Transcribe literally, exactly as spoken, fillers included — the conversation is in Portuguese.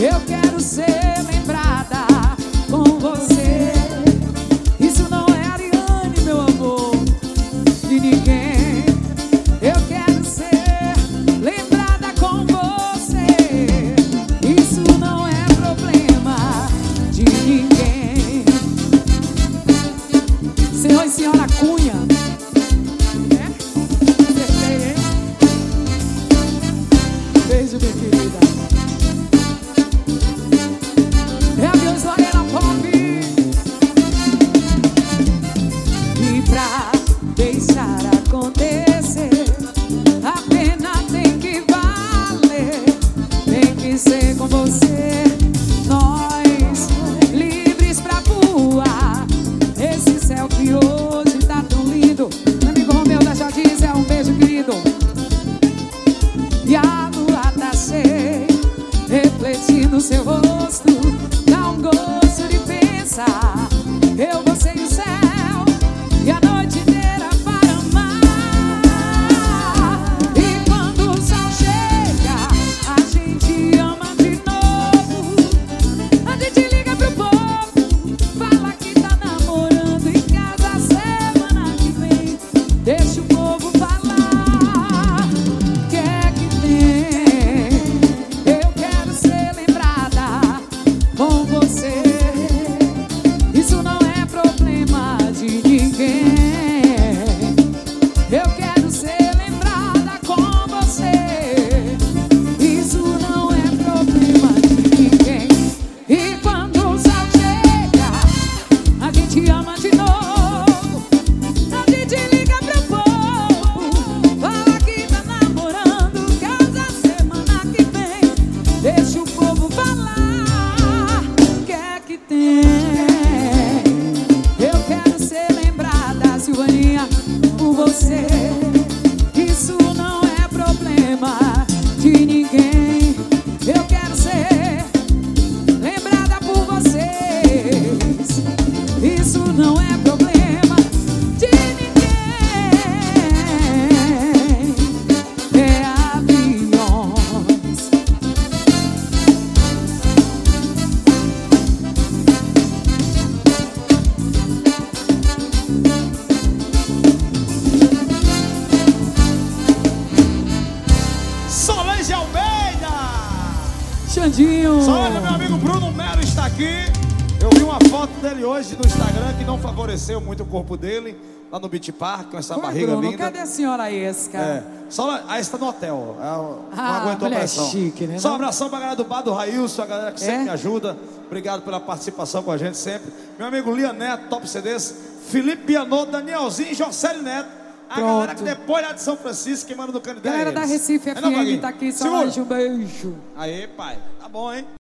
Eu quero ser lembrada com você. Isso não é Ariane, meu amor, de ninguém. Eu quero ser lembrada com você. Isso não é problema de ninguém. Senhor e senhora Cunha. Beijo, minha querida. É a Deus Lorena Pop. E pra deixar acontecer, a pena tem que valer. Tem que ser com você. Nós, livres pra voar. Esse céu que hoje tá tão lindo. Meu amigo Romeu da Jadiz, é um beijo, querido. E a lua tá cheia, refletindo seu rosto, dá um gosto de pensar. Eu, você e o céu, e a noite inteira para amar. E quando o sol chega, a gente ama de novo. A gente liga pro povo, fala que tá namorando em casa semana que vem. Deixa o povo falar. Isso não é problema de ninguém. Eu quero ser lembrada com você. Isso não é problema de ninguém. E quando o sol chega, a gente ama de novo. A gente liga pro povo, fala que tá namorando, casa semana que vem. Deixa o povo falar. O que é que tem? Silvaninha, por você. Isso não é problema de ninguém. Eu quero ser lembrada por vocês. Isso não é problema de ninguém. É aviões. Solange Almeida! Xandinho! Solange, meu amigo Bruno Melo está aqui. Eu vi uma foto dele hoje no Instagram que não favoreceu muito o corpo dele, lá no Beach Park, com essa Oi, barriga Bruno, linda. cadê a senhora Esca? É. Solange, aí está no hotel. Ela não Ah, aguentou a mulher pressão. chique, né, Só um não? abração pra galera do Bar do Railson, a galera que sempre É? me ajuda. Obrigado pela participação com a gente sempre. Meu amigo Lian Neto, Top C Ds, Felipe Bianot, Danielzinho, Jocely Neto. A Pronto. galera que depois lá de São Francisco, que manda no candidato. Galera da Recife F M tá aqui, Solange, um beijo. Aê, pai. Tá bom, hein?